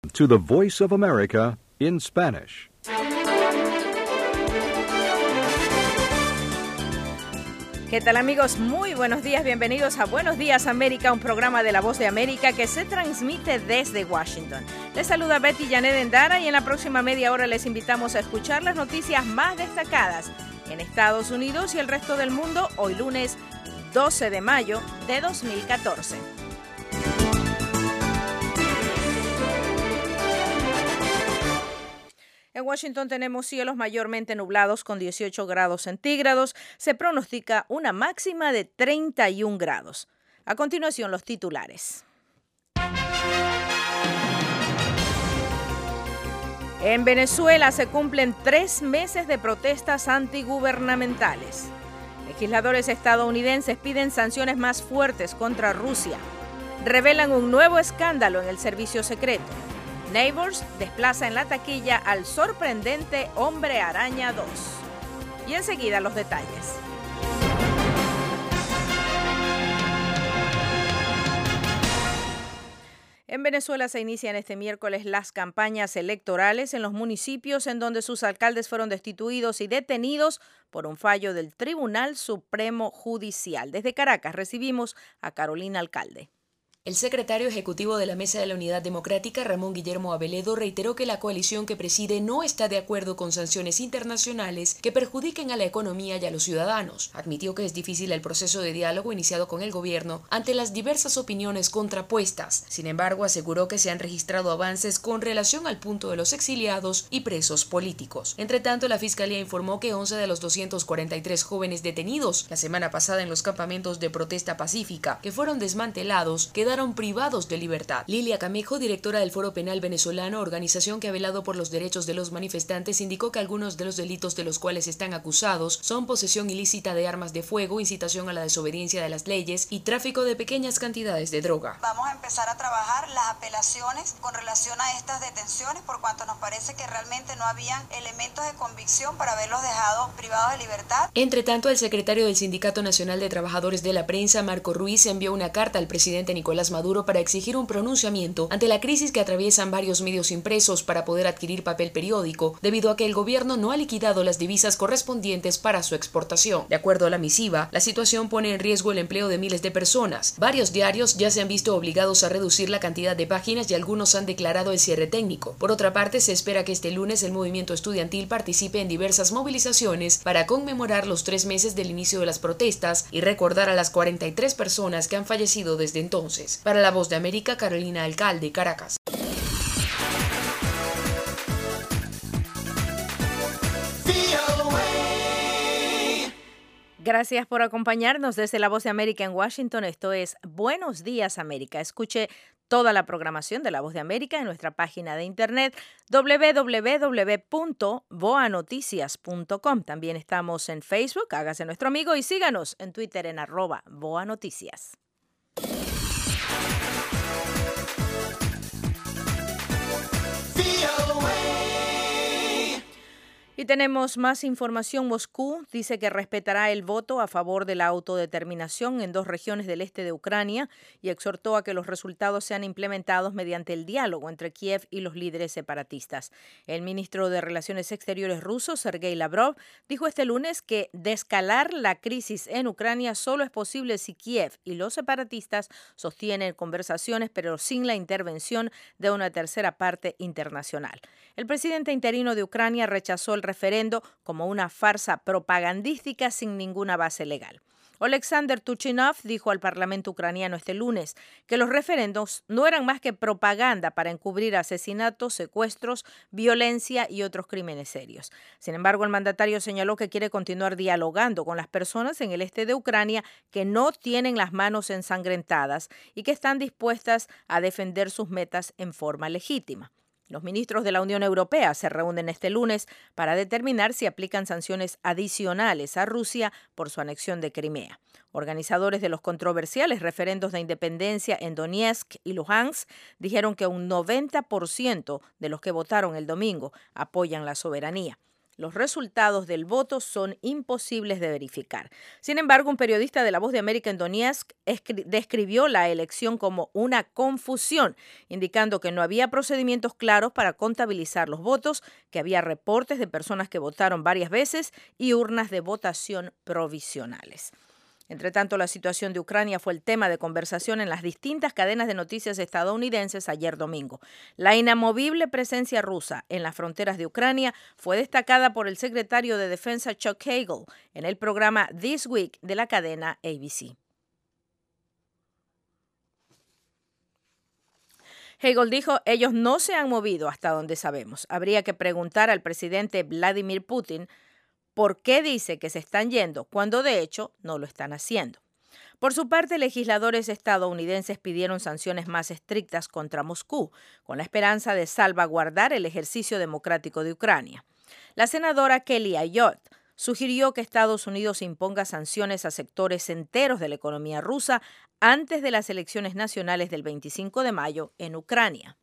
To the Voice of America in Spanish. ¿Qué tal, amigos? Muy buenos días, bienvenidos a Buenos Días América, un programa de La Voz de América que se transmite desde Washington. Les saluda Betty Janet Endara y en la próxima media hora les invitamos a escuchar las noticias más destacadas en Estados Unidos y el resto del mundo, hoy lunes 12 de mayo de 2014. En Washington tenemos cielos mayormente nublados con 18 grados centígrados. Se pronostica una máxima de 31 grados. A continuación, los titulares. En Venezuela se cumplen 3 meses de protestas antigubernamentales. Legisladores estadounidenses piden sanciones más fuertes contra Rusia. Revelan un nuevo escándalo en el servicio secreto. Neighbors desplaza en la taquilla al sorprendente Hombre Araña 2. Y enseguida los detalles. En Venezuela se inician este miércoles las campañas electorales en los municipios en donde sus alcaldes fueron destituidos y detenidos por un fallo del Tribunal Supremo Judicial. Desde Caracas recibimos a Carolina Alcalde. El secretario ejecutivo de la Mesa de la Unidad Democrática, Ramón Guillermo Aveledo, reiteró que la coalición que preside no está de acuerdo con sanciones internacionales que perjudiquen a la economía y a los ciudadanos. Admitió que es difícil el proceso de diálogo iniciado con el gobierno ante las diversas opiniones contrapuestas. Sin embargo, aseguró que se han registrado avances con relación al punto de los exiliados y presos políticos. Entre tanto, la Fiscalía informó que 11 de los 243 jóvenes detenidos la semana pasada en los campamentos de protesta pacífica que fueron desmantelados quedaron privados de libertad. Lilia Camejo, directora del Foro Penal Venezolano, organización que ha velado por los derechos de los manifestantes, indicó que algunos de los delitos de los cuales están acusados son posesión ilícita de armas de fuego, incitación a la desobediencia de las leyes y tráfico de pequeñas cantidades de droga. Vamos a empezar a trabajar las apelaciones con relación a estas detenciones, por cuanto nos parece que realmente no habían elementos de convicción para haberlos dejado privados de libertad. Entre tanto, el secretario del Sindicato Nacional de Trabajadores de la Prensa, Marco Ruiz, envió una carta al presidente Nicolás Maduro para exigir un pronunciamiento ante la crisis que atraviesan varios medios impresos para poder adquirir papel periódico, debido a que el gobierno no ha liquidado las divisas correspondientes para su exportación. De acuerdo a la misiva, la situación pone en riesgo el empleo de miles de personas. Varios diarios ya se han visto obligados a reducir la cantidad de páginas y algunos han declarado el cierre técnico. Por otra parte, se espera que este lunes el movimiento estudiantil participe en diversas movilizaciones para conmemorar los 3 meses del inicio de las protestas y recordar a las 43 personas que han fallecido desde entonces. Para La Voz de América, Carolina Alcalde, Caracas. Gracias por acompañarnos desde La Voz de América en Washington. Esto es Buenos Días América. Escuche toda la programación de La Voz de América en nuestra página de internet www.boanoticias.com. También estamos en Facebook, hágase nuestro amigo y síganos en Twitter en @boanoticias. Y tenemos más información. Moscú dice que respetará el voto a favor de la autodeterminación en 2 regiones del este de Ucrania y exhortó a que los resultados sean implementados mediante el diálogo entre Kiev y los líderes separatistas. El ministro de Relaciones Exteriores ruso, Sergei Lavrov, dijo este lunes que descalar la crisis en Ucrania solo es posible si Kiev y los separatistas sostienen conversaciones, pero sin la intervención de una tercera parte internacional. El presidente interino de Ucrania rechazó el referendo como una farsa propagandística sin ninguna base legal. Oleksandr Tuchinov dijo al Parlamento ucraniano este lunes que los referendos no eran más que propaganda para encubrir asesinatos, secuestros, violencia y otros crímenes serios. Sin embargo, el mandatario señaló que quiere continuar dialogando con las personas en el este de Ucrania que no tienen las manos ensangrentadas y que están dispuestas a defender sus metas en forma legítima. Los ministros de la Unión Europea se reúnen este lunes para determinar si aplican sanciones adicionales a Rusia por su anexión de Crimea. Organizadores de los controversiales referendos de independencia en Donetsk y Luhansk dijeron que un 90% de los que votaron el domingo apoyan la soberanía. Los resultados del voto son imposibles de verificar. Sin embargo, un periodista de La Voz de América en Donetsk describió la elección como una confusión, indicando que no había procedimientos claros para contabilizar los votos, que había reportes de personas que votaron varias veces y urnas de votación provisionales. Entre tanto, la situación de Ucrania fue el tema de conversación en las distintas cadenas de noticias estadounidenses ayer domingo. La inamovible presencia rusa en las fronteras de Ucrania fue destacada por el secretario de Defensa Chuck Hagel en el programa This Week de la cadena ABC. Hagel dijo, ellos no se han movido hasta donde sabemos. Habría que preguntar al presidente Vladimir Putin ¿por qué dice que se están yendo cuando de hecho no lo están haciendo? Por su parte, legisladores estadounidenses pidieron sanciones más estrictas contra Moscú, con la esperanza de salvaguardar el ejercicio democrático de Ucrania. La senadora Kelly Ayotte sugirió que Estados Unidos imponga sanciones a sectores enteros de la economía rusa antes de las elecciones nacionales del 25 de mayo en Ucrania.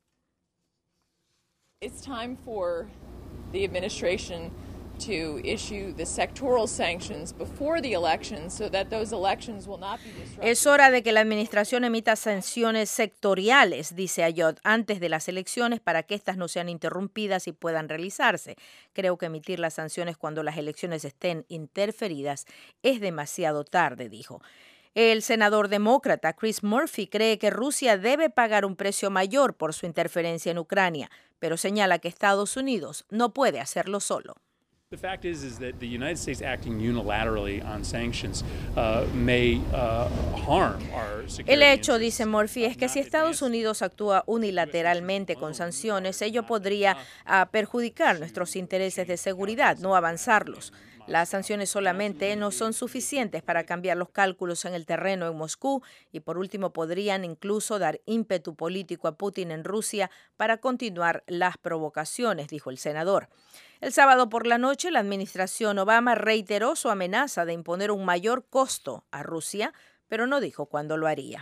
It's time for the administration to issue the sectoral sanctions before the elections so that those elections will not be disrupted. Es hora de que la administración emita sanciones sectoriales, dice Ayotte, antes de las elecciones para que éstas no sean interrumpidas y puedan realizarse. Creo que emitir las sanciones cuando las elecciones estén interferidas es demasiado tarde, dijo. El senador demócrata Chris Murphy cree que Rusia debe pagar un precio mayor por su interferencia en Ucrania, pero señala que Estados Unidos no puede hacerlo solo. The fact is that the United States acting unilaterally on sanctions may harm our security. El hecho, dice Murphy, es que si Estados Unidos actúa unilateralmente con sanciones, ello podría perjudicar nuestros intereses de seguridad, no avanzarlos. Las sanciones solamente no son suficientes para cambiar los cálculos en el terreno en Moscú y, por último, podrían incluso dar ímpetu político a Putin en Rusia para continuar las provocaciones, dijo el senador. El sábado por la noche, la administración Obama reiteró su amenaza de imponer un mayor costo a Rusia, pero no dijo cuándo lo haría.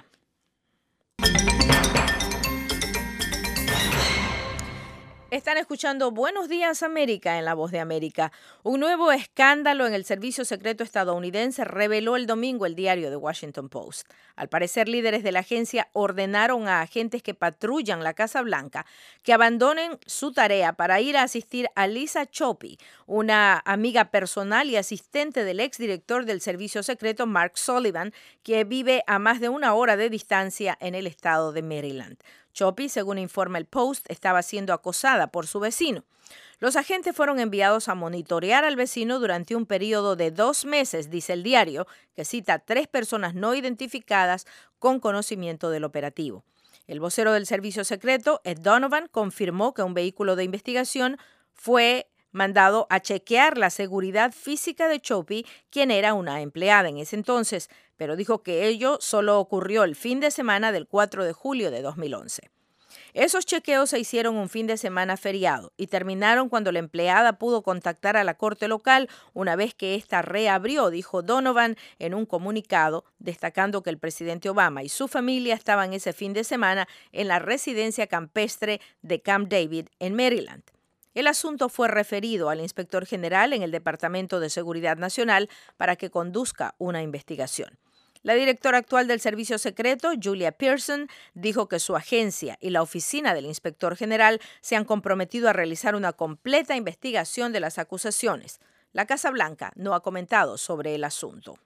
Están escuchando Buenos Días América en La Voz de América. Un nuevo escándalo en el servicio secreto estadounidense reveló el domingo el diario The Washington Post. Al parecer, líderes de la agencia ordenaron a agentes que patrullan la Casa Blanca que abandonen su tarea para ir a asistir a Lisa Choppy, una amiga personal y asistente del exdirector del servicio secreto Mark Sullivan, que vive a más de una hora de distancia en el estado de Maryland. Choppy, según informa el Post, estaba siendo acosada por su vecino. Los agentes fueron enviados a monitorear al vecino durante un periodo de 2 meses, dice el diario, que cita a 3 personas no identificadas con conocimiento del operativo. El vocero del servicio secreto, Ed Donovan, confirmó que un vehículo de investigación fue mandado a chequear la seguridad física de Choppy, quien era una empleada en ese entonces, pero dijo que ello solo ocurrió el fin de semana del 4 de julio de 2011. Esos chequeos se hicieron un fin de semana feriado y terminaron cuando la empleada pudo contactar a la corte local una vez que ésta reabrió, dijo Donovan en un comunicado, destacando que el presidente Obama y su familia estaban ese fin de semana en la residencia campestre de Camp David en Maryland. El asunto fue referido al inspector general en el Departamento de Seguridad Nacional para que conduzca una investigación. La directora actual del Servicio Secreto, Julia Pearson, dijo que su agencia y la oficina del inspector general se han comprometido a realizar una completa investigación de las acusaciones. La Casa Blanca no ha comentado sobre el asunto.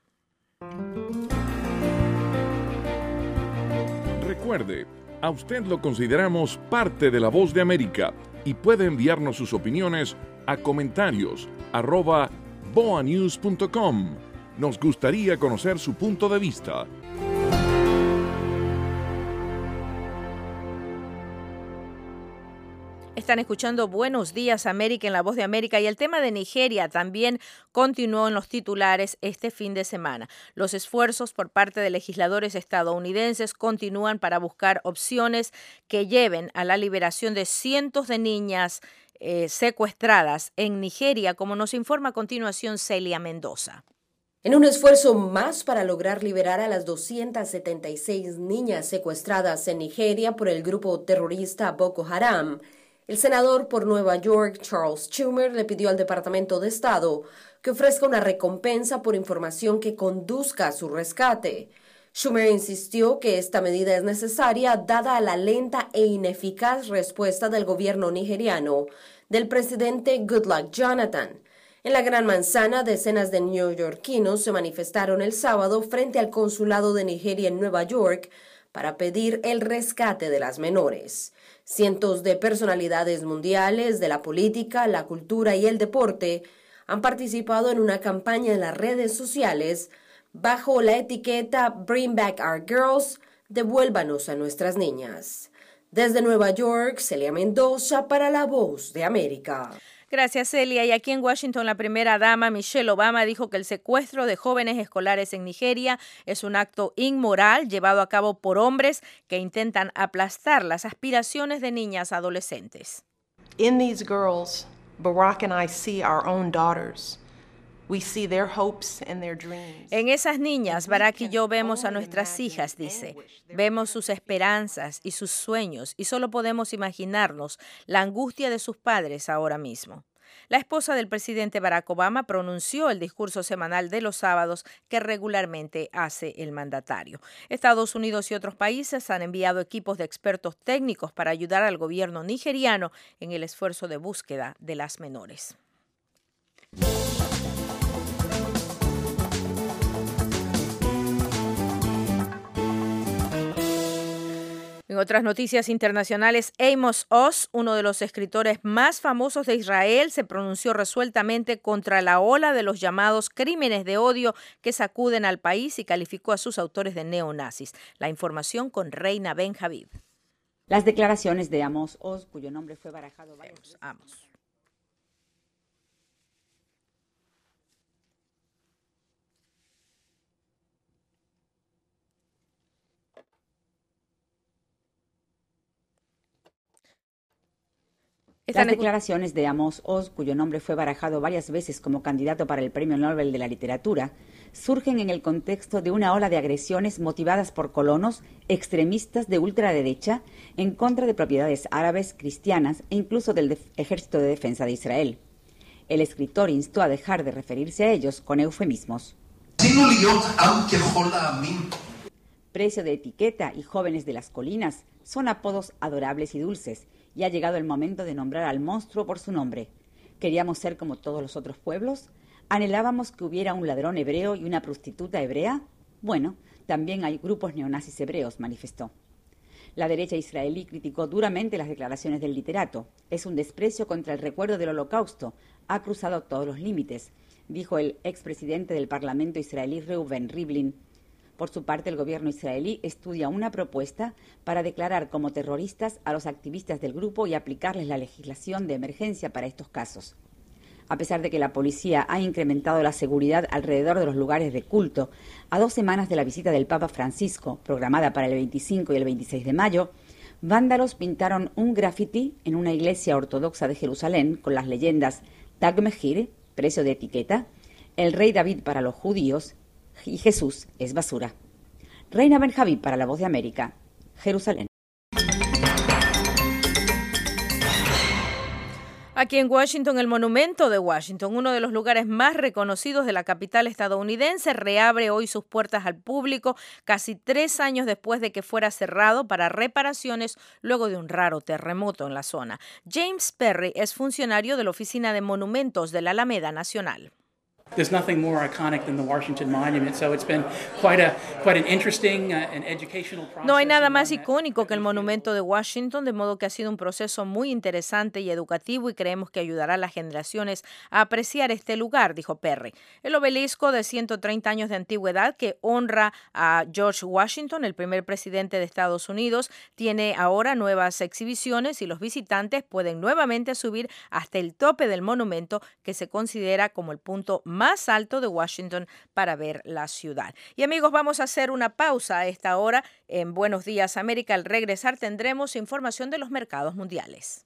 Recuerde, a usted lo consideramos parte de La Voz de América y puede enviarnos sus opiniones a comentarios@boanews.com. Nos gustaría conocer su punto de vista. Están escuchando Buenos Días América en La Voz de América y el tema de Nigeria también continuó en los titulares este fin de semana. Los esfuerzos por parte de legisladores estadounidenses continúan para buscar opciones que lleven a la liberación de cientos de niñas secuestradas en Nigeria, como nos informa a continuación Celia Mendoza. En un esfuerzo más para lograr liberar a las 276 niñas secuestradas en Nigeria por el grupo terrorista Boko Haram, El senador por Nueva York, Charles Schumer, le pidió al Departamento de Estado que ofrezca una recompensa por información que conduzca a su rescate. Schumer insistió que esta medida es necesaria dada la lenta e ineficaz respuesta del gobierno nigeriano del presidente Goodluck Jonathan. En la Gran Manzana, decenas de neoyorquinos se manifestaron el sábado frente al consulado de Nigeria en Nueva York para pedir el rescate de las menores. Cientos de personalidades mundiales de la política, la cultura y el deporte han participado en una campaña en las redes sociales bajo la etiqueta Bring Back Our Girls, devuélvanos a nuestras niñas. Desde Nueva York, Celia Mendoza para La Voz de América. Gracias, Celia. Y aquí en Washington, la primera dama, Michelle Obama, dijo que el secuestro de jóvenes escolares en Nigeria es un acto inmoral llevado a cabo por hombres que intentan aplastar las aspiraciones de niñas adolescentes. In these girls, Barack and I see our own daughters. We see their hopes and their dreams. En esas niñas, Barack y yo vemos a nuestras hijas, dice. Vemos sus esperanzas y sus sueños y solo podemos imaginarnos la angustia de sus padres ahora mismo. La esposa del presidente Barack Obama pronunció el discurso semanal de los sábados que regularmente hace el mandatario. Estados Unidos y otros países han enviado equipos de expertos técnicos para ayudar al gobierno nigeriano en el esfuerzo de búsqueda de las menores. En otras noticias internacionales, Amos Oz, uno de los escritores más famosos de Israel, se pronunció resueltamente contra la ola de los llamados crímenes de odio que sacuden al país y calificó a sus autores de neonazis. La información con Reina Ben Javid. Las declaraciones de Amos Oz, cuyo nombre fue barajado varias veces. Las declaraciones de Amos Oz, cuyo nombre fue barajado varias veces como candidato para el Premio Nobel de la Literatura, surgen en el contexto de una ola de agresiones motivadas por colonos extremistas de ultraderecha en contra de propiedades árabes, cristianas e incluso del Ejército de Defensa de Israel. El escritor instó a dejar de referirse a ellos con eufemismos. Precio de etiqueta y jóvenes de las colinas son apodos adorables y dulces, y ha llegado el momento de nombrar al monstruo por su nombre. ¿Queríamos ser como todos los otros pueblos? ¿Anhelábamos que hubiera un ladrón hebreo y una prostituta hebrea? Bueno, también hay grupos neonazis hebreos, manifestó. La derecha israelí criticó duramente las declaraciones del literato. Es un desprecio contra el recuerdo del Holocausto. Ha cruzado todos los límites, dijo el expresidente del Parlamento israelí Reuven Rivlin. Por su parte, el gobierno israelí estudia una propuesta para declarar como terroristas a los activistas del grupo y aplicarles la legislación de emergencia para estos casos. A pesar de que la policía ha incrementado la seguridad alrededor de los lugares de culto, a 2 semanas de la visita del Papa Francisco, programada para el 25 y el 26 de mayo, vándalos pintaron un graffiti en una iglesia ortodoxa de Jerusalén con las leyendas Tag Mehir, precio de etiqueta, el rey David para los judíos, y Jesús es basura. Reina Ben Javid para La Voz de América, Jerusalén. Aquí en Washington, el Monumento de Washington, uno de los lugares más reconocidos de la capital estadounidense, reabre hoy sus puertas al público casi 3 años después de que fuera cerrado para reparaciones luego de un raro terremoto en la zona. James Perry es funcionario de la Oficina de Monumentos de la Alameda Nacional. There's nothing more iconic than the Washington Monument, so it's been quite an interesting and educational process. No hay nada más icónico que el Monumento de Washington, de modo que ha sido un proceso muy interesante y educativo y creemos que ayudará a las generaciones a apreciar este lugar, dijo Perry. El obelisco de 130 años de antigüedad que honra a George Washington, el primer presidente de Estados Unidos, tiene ahora nuevas exhibiciones y los visitantes pueden nuevamente subir hasta el tope del monumento, que se considera como el punto más alto de Washington para ver la ciudad. Y amigos, vamos a hacer una pausa a esta hora en Buenos Días América. Al regresar tendremos información de los mercados mundiales.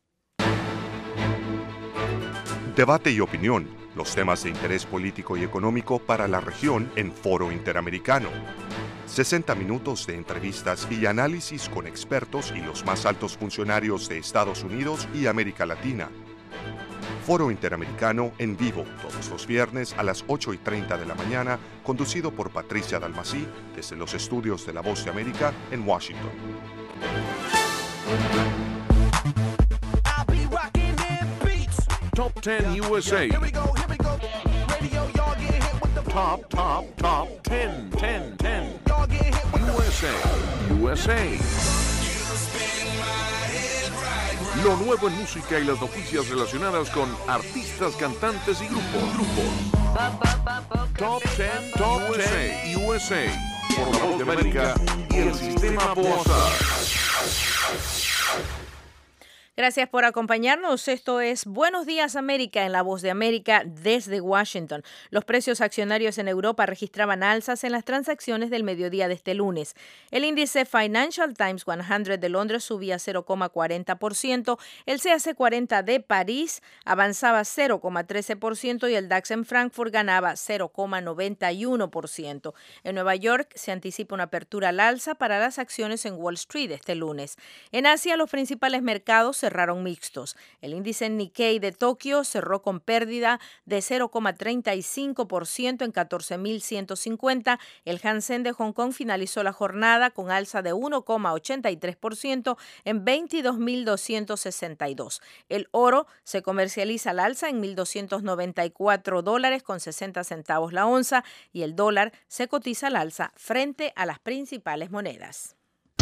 Debate y opinión, los temas de interés político y económico para la región en Foro Interamericano. 60 minutos de entrevistas y análisis con expertos y los más altos funcionarios de Estados Unidos y América Latina. Foro Interamericano en vivo todos los viernes a las 8:30 de la mañana, conducido por Patricia Dalmací desde los estudios de La Voz de América en Washington. Top 10 USA. Top 10. USA. Lo nuevo en música y las noticias relacionadas con artistas, cantantes y grupos. Top 10 USA. Por La Voz de América y el Sistema Bosa. Gracias por acompañarnos. Esto es Buenos Días América en La Voz de América desde Washington. Los precios accionarios en Europa registraban alzas en las transacciones del mediodía de este lunes. El índice Financial Times 100 de Londres subía 0,40%, el CAC 40 de París avanzaba 0,13% y el DAX en Frankfurt ganaba 0,91%. En Nueva York se anticipa una apertura al alza para las acciones en Wall Street este lunes. En Asia, los principales mercados cerraron mixtos. El índice Nikkei de Tokio cerró con pérdida de 0,35% en 14.150. El Hansen de Hong Kong finalizó la jornada con alza de 1,83% en 22.262. El oro se comercializa al alza en $1.294.60 la onza y el dólar se cotiza al alza frente a las principales monedas.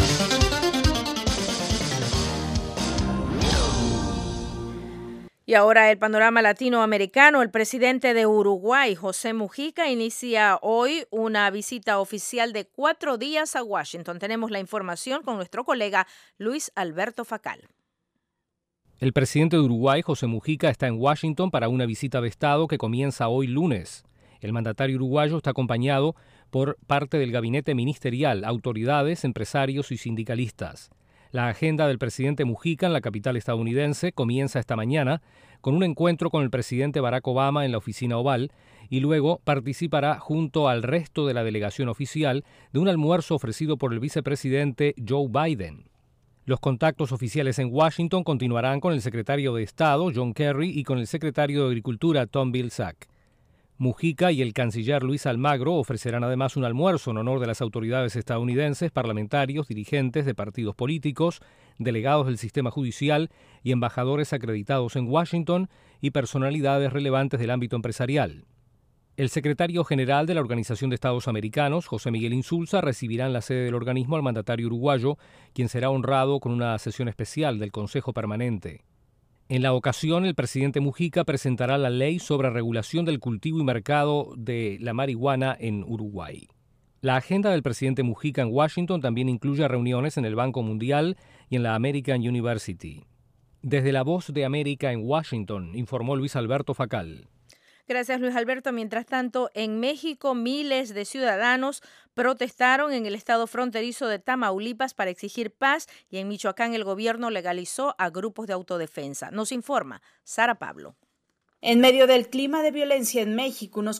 Y ahora el panorama latinoamericano. El presidente de Uruguay, José Mujica, inicia hoy una visita oficial de 4 días a Washington. Tenemos la información con nuestro colega Luis Alberto Facal. El presidente de Uruguay, José Mujica, está en Washington para una visita de Estado que comienza hoy lunes. El mandatario uruguayo está acompañado por parte del gabinete ministerial, autoridades, empresarios y sindicalistas. La agenda del presidente Mujica en la capital estadounidense comienza esta mañana con un encuentro con el presidente Barack Obama en la oficina Oval y luego participará junto al resto de la delegación oficial de un almuerzo ofrecido por el vicepresidente Joe Biden. Los contactos oficiales en Washington continuarán con el secretario de Estado, John Kerry, y con el secretario de Agricultura, Tom Vilsack. Mujica y el canciller Luis Almagro ofrecerán además un almuerzo en honor de las autoridades estadounidenses, parlamentarios, dirigentes de partidos políticos, delegados del sistema judicial y embajadores acreditados en Washington y personalidades relevantes del ámbito empresarial. El secretario general de la Organización de Estados Americanos, José Miguel Insulza, recibirá en la sede del organismo al mandatario uruguayo, quien será honrado con una sesión especial del Consejo Permanente. En la ocasión, el presidente Mujica presentará la ley sobre regulación del cultivo y mercado de la marihuana en Uruguay. La agenda del presidente Mujica en Washington también incluye reuniones en el Banco Mundial y en la American University. Desde La Voz de América en Washington, informó Luis Alberto Facal. Gracias, Luis Alberto. Mientras tanto, en México, miles de ciudadanos protestaron en el estado fronterizo de Tamaulipas para exigir paz y en Michoacán el gobierno legalizó a grupos de autodefensa. Nos informa Sara Pablo. En medio del clima de violencia en México, unos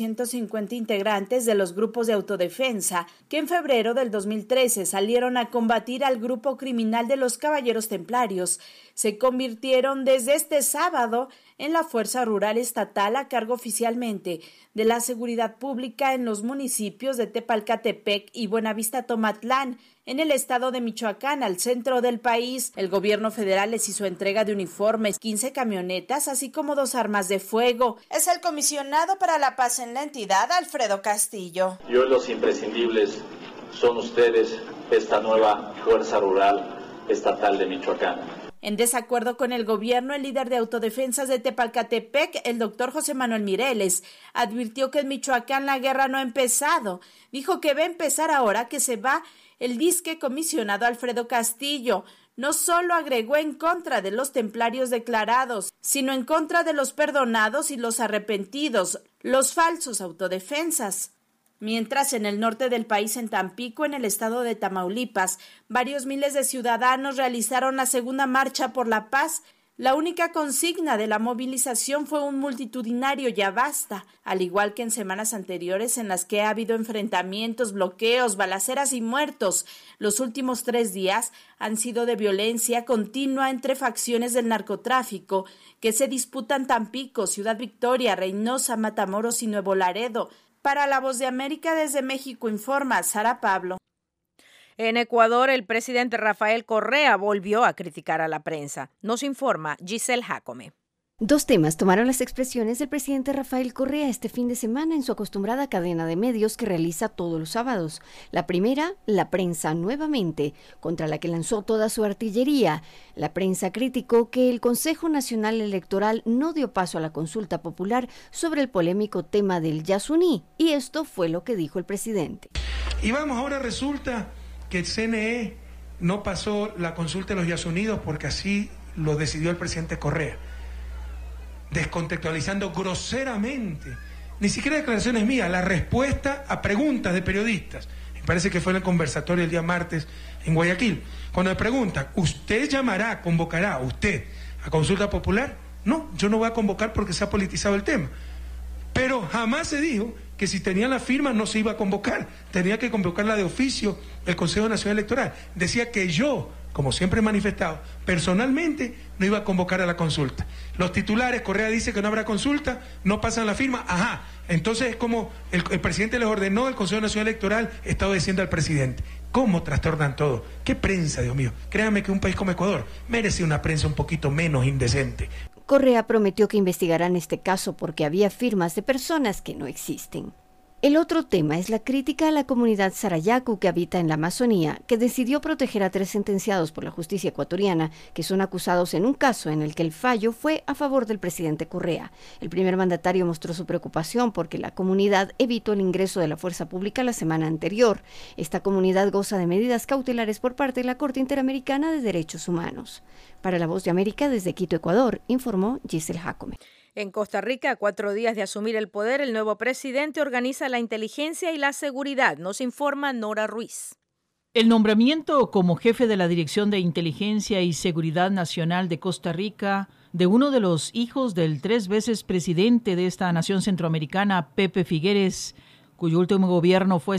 450 integrantes de los grupos de autodefensa que en febrero del 2013 salieron a combatir al grupo criminal de los Caballeros Templarios se convirtieron desde este sábado en la Fuerza Rural Estatal a cargo oficialmente de la seguridad pública en los municipios de Tepalcatepec y Buenavista Tomatlán, en el estado de Michoacán, al centro del país. El gobierno federal les hizo entrega de uniformes, 15 camionetas, así como 2 armas de fuego. Es el comisionado para la paz en la entidad, Alfredo Castillo. Y hoy los imprescindibles son ustedes, esta nueva Fuerza Rural Estatal de Michoacán. En desacuerdo con el gobierno, el líder de autodefensas de Tepalcatepec, el doctor José Manuel Mireles, advirtió que en Michoacán la guerra no ha empezado. Dijo que va a empezar ahora que se va el disque comisionado Alfredo Castillo. No solo agregó en contra de los templarios declarados, sino en contra de los perdonados y los arrepentidos, los falsos autodefensas. Mientras en el norte del país, en Tampico, en el estado de Tamaulipas, varios miles de ciudadanos realizaron la segunda marcha por la paz. La única consigna de la movilización fue un multitudinario ya basta, al igual que en semanas anteriores en las que ha habido enfrentamientos, bloqueos, balaceras y muertos. Los últimos 3 días han sido de violencia continua entre facciones del narcotráfico que se disputan Tampico, Ciudad Victoria, Reynosa, Matamoros y Nuevo Laredo. Para La Voz de América desde México informa Sara Pablo. En Ecuador, el presidente Rafael Correa volvió a criticar a la prensa. Nos informa Giselle Jacome. 2 temas tomaron las expresiones del presidente Rafael Correa este fin de semana en su acostumbrada cadena de medios que realiza todos los sábados. La primera, la prensa nuevamente, contra la que lanzó toda su artillería. La prensa criticó que el Consejo Nacional Electoral no dio paso a la consulta popular sobre el polémico tema del Yasuní, y esto fue lo que dijo el presidente. Y vamos, ahora resulta que el CNE no pasó la consulta de los Yasuníes porque así lo decidió el presidente Correa, descontextualizando groseramente, ni siquiera declaraciones mías, la respuesta a preguntas de periodistas. Me parece que fue en el conversatorio el día martes en Guayaquil, cuando me preguntan, ¿usted llamará, convocará usted a consulta popular? No, yo no voy a convocar porque se ha politizado el tema. Pero jamás se dijo que si tenía la firma no se iba a convocar, tenía que convocarla de oficio el Consejo Nacional Electoral. Decía que yo, como siempre he manifestado, personalmente no iba a convocar a la consulta. Los titulares, Correa dice que no habrá consulta, no pasan la firma, ajá. Entonces es como el presidente les ordenó, el Consejo Nacional Electoral está obedeciendo al presidente. ¿Cómo trastornan todo? ¿Qué prensa, Dios mío? Créanme que un país como Ecuador merece una prensa un poquito menos indecente. Correa prometió que investigarán este caso porque había firmas de personas que no existen. El otro tema es la crítica a la comunidad Sarayaku que habita en la Amazonía, que decidió proteger a 3 sentenciados por la justicia ecuatoriana que son acusados en un caso en el que el fallo fue a favor del presidente Correa. El primer mandatario mostró su preocupación porque la comunidad evitó el ingreso de la fuerza pública la semana anterior. Esta comunidad goza de medidas cautelares por parte de la Corte Interamericana de Derechos Humanos. Para La Voz de América, desde Quito, Ecuador, informó Giselle Jacome. En Costa Rica, a 4 días de asumir el poder, el nuevo presidente organiza la inteligencia y la seguridad. Nos informa Nora Ruiz. El nombramiento como jefe de la Dirección de Inteligencia y Seguridad Nacional de Costa Rica de uno de los hijos del 3 veces presidente de esta nación centroamericana, Pepe Figueres, cuyo último gobierno fue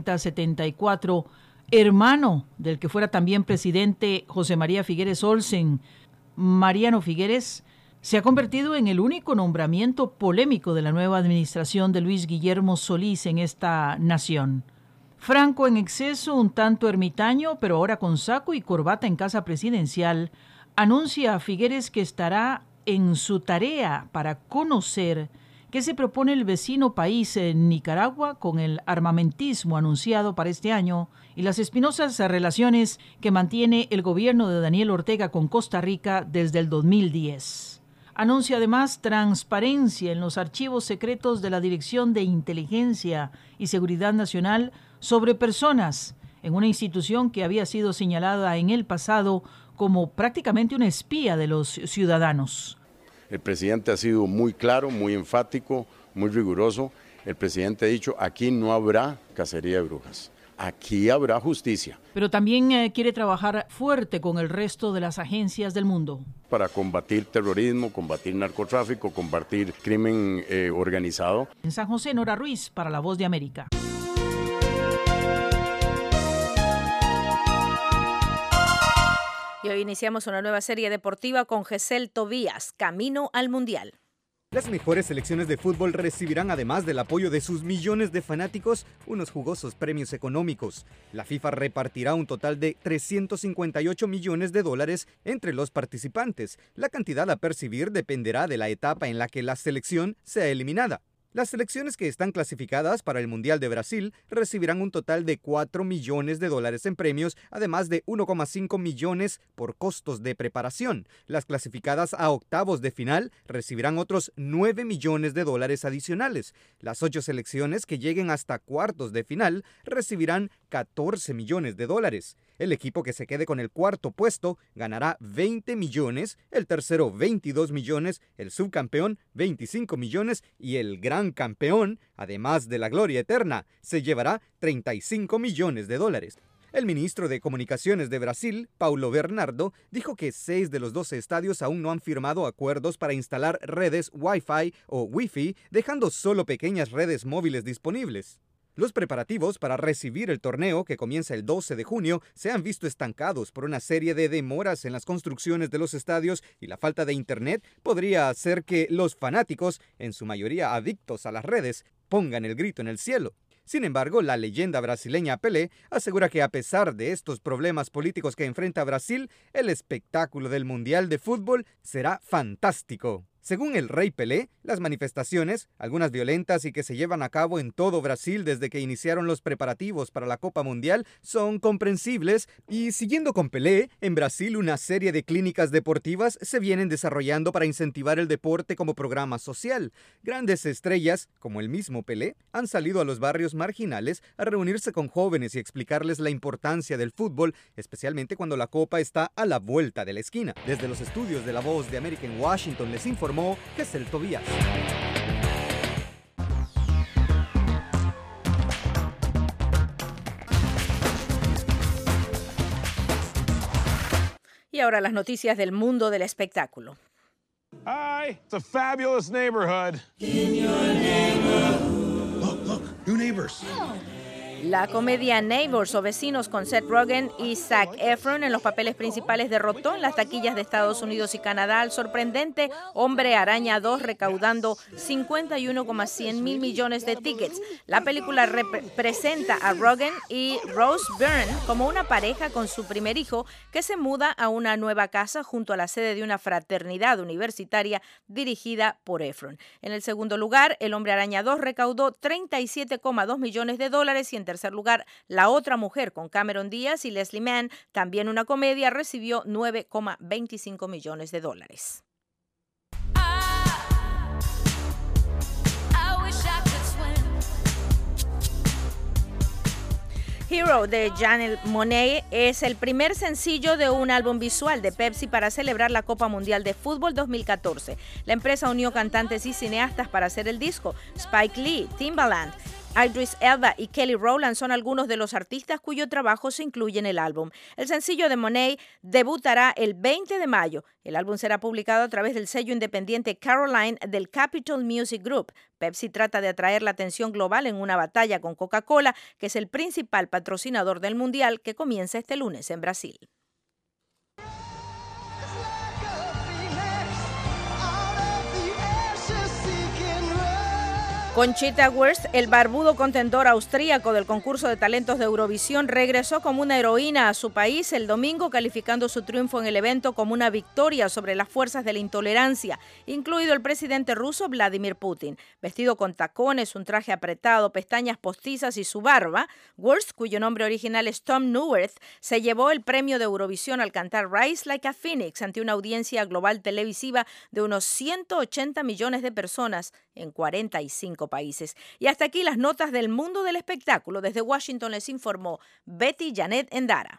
70-74, hermano del que fuera también presidente José María Figueres Olsen, Mariano Figueres, se ha convertido en el único nombramiento polémico de la nueva administración de Luis Guillermo Solís en esta nación. Franco en exceso, un tanto ermitaño, pero ahora con saco y corbata en casa presidencial, anuncia a Figueres que estará en su tarea para conocer qué se propone el vecino país en Nicaragua con el armamentismo anunciado para este año y las espinosas relaciones que mantiene el gobierno de Daniel Ortega con Costa Rica desde el 2010. Anuncia además transparencia en los archivos secretos de la Dirección de Inteligencia y Seguridad Nacional sobre personas en una institución que había sido señalada en el pasado como prácticamente una espía de los ciudadanos. El presidente ha sido muy claro, muy enfático, muy riguroso. El presidente ha dicho, aquí no habrá cacería de brujas. Aquí habrá justicia. Pero también quiere trabajar fuerte con el resto de las agencias del mundo. Para combatir terrorismo, combatir narcotráfico, combatir crimen organizado. En San José, Nora Ruiz, para La Voz de América. Y hoy iniciamos una nueva serie deportiva con Gesell Tobías, Camino al Mundial. Las mejores selecciones de fútbol recibirán, además del apoyo de sus millones de fanáticos, unos jugosos premios económicos. La FIFA repartirá un total de $358 millones entre los participantes. La cantidad a percibir dependerá de la etapa en la que la selección sea eliminada. Las selecciones que están clasificadas para el Mundial de Brasil recibirán un total de $4 millones en premios, además de 1,5 millones por costos de preparación. Las clasificadas a octavos de final recibirán otros $9 millones adicionales. Las 8 selecciones que lleguen hasta cuartos de final recibirán $14 millones. El equipo que se quede con el cuarto puesto ganará 20 millones, el tercero 22 millones, el subcampeón 25 millones y el gran campeón, además de la gloria eterna, se llevará $35 millones. El ministro de Comunicaciones de Brasil, Paulo Bernardo, dijo que 6 de los 12 estadios aún no han firmado acuerdos para instalar redes Wi-Fi o Wi-Fi, dejando solo pequeñas redes móviles disponibles. Los preparativos para recibir el torneo, que comienza el 12 de junio, se han visto estancados por una serie de demoras en las construcciones de los estadios y la falta de internet podría hacer que los fanáticos, en su mayoría adictos a las redes, pongan el grito en el cielo. Sin embargo, la leyenda brasileña Pelé asegura que a pesar de estos problemas políticos que enfrenta Brasil, el espectáculo del Mundial de Fútbol será fantástico. Según el rey Pelé, las manifestaciones, algunas violentas y que se llevan a cabo en todo Brasil desde que iniciaron los preparativos para la Copa Mundial, son comprensibles y, siguiendo con Pelé, en Brasil una serie de clínicas deportivas se vienen desarrollando para incentivar el deporte como programa social. Grandes estrellas, como el mismo Pelé, han salido a los barrios marginales a reunirse con jóvenes y explicarles la importancia del fútbol, especialmente cuando la Copa está a la vuelta de la esquina. Desde los estudios de La Voz de América en Washington les informó Gesell Tobías. Y ahora las noticias del mundo del espectáculo. Hi, it's a fabulous neighborhood. In your neighborhood. Look, new neighbors. La comedia Neighbors o Vecinos con Seth Rogen y Zac Efron en los papeles principales derrotó en las taquillas de Estados Unidos y Canadá al sorprendente Hombre Araña 2, recaudando 51,100 mil millones de tickets. La película presenta a Rogen y Rose Byrne como una pareja con su primer hijo que se muda a una nueva casa junto a la sede de una fraternidad universitaria dirigida por Efron. En el segundo lugar, El Hombre Araña 2 recaudó 37,2 millones de dólares y en tercer lugar, La Otra Mujer con Cameron Díaz y Leslie Mann, también una comedia, recibió 9,25 millones de dólares. Hero de Janelle Monáe es el primer sencillo de un álbum visual de Pepsi para celebrar la Copa Mundial de Fútbol 2014. La empresa unió cantantes y cineastas para hacer el disco. Spike Lee, Timbaland, Idris Elba y Kelly Rowland son algunos de los artistas cuyo trabajo se incluye en el álbum. El sencillo de Monáe debutará el 20 de mayo. El álbum será publicado a través del sello independiente Caroline del Capitol Music Group. Pepsi trata de atraer la atención global en una batalla con Coca-Cola, que es el principal patrocinador del Mundial que comienza este lunes en Brasil. Conchita Wurst, el barbudo contendor austríaco del concurso de talentos de Eurovisión, regresó como una heroína a su país el domingo, calificando su triunfo en el evento como una victoria sobre las fuerzas de la intolerancia, incluido el presidente ruso Vladimir Putin. Vestido con tacones, un traje apretado, pestañas postizas y su barba, Wurst, cuyo nombre original es Tom Neuwirth, se llevó el premio de Eurovisión al cantar Rise Like a Phoenix ante una audiencia global televisiva de unos 180 millones de personas en 45 países. Y hasta aquí las notas del mundo del espectáculo. Desde Washington les informó Betty Janet Endara.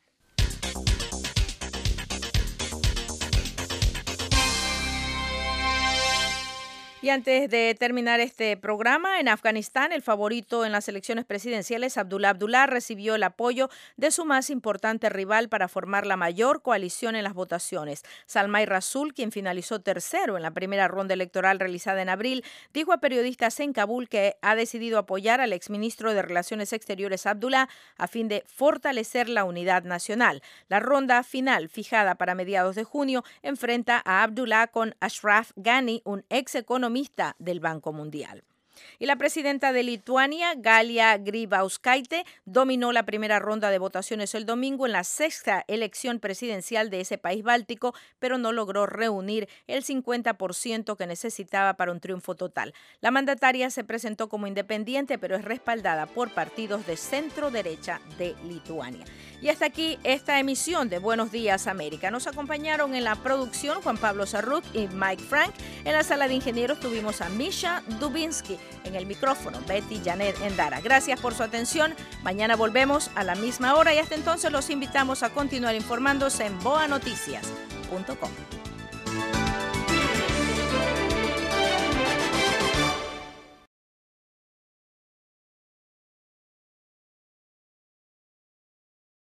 Y antes de terminar este programa, en Afganistán, el favorito en las elecciones presidenciales, Abdullah Abdullah, recibió el apoyo de su más importante rival para formar la mayor coalición en las votaciones. Salmay Rasul, quien finalizó tercero en la primera ronda electoral realizada en abril, dijo a periodistas en Kabul que ha decidido apoyar al exministro de Relaciones Exteriores Abdullah a fin de fortalecer la unidad nacional. La ronda final, fijada para mediados de junio, enfrenta a Abdullah con Ashraf Ghani, un ex economista del Banco Mundial. Y la presidenta de Lituania, Dalia Grybauskaitė, dominó la primera ronda de votaciones el domingo en la sexta elección presidencial de ese país báltico, pero no logró reunir el 50% que necesitaba para un triunfo total. La mandataria se presentó como independiente, pero es respaldada por partidos de centro-derecha de Lituania. Y hasta aquí esta emisión de Buenos Días América. Nos acompañaron en la producción Juan Pablo Sarruc y Mike Frank. En la sala de ingenieros tuvimos a Misha Dubinsky. En el micrófono, Betty Janet Endara. Gracias por su atención. Mañana volvemos a la misma hora y hasta entonces los invitamos a continuar informándose en boanoticias.com.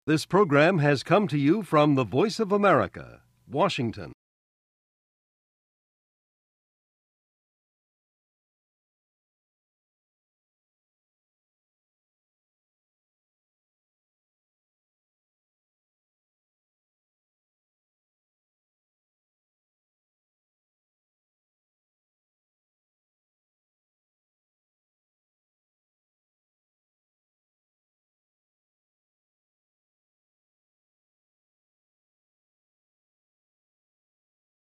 This program has come to you from the Voice of America, Washington.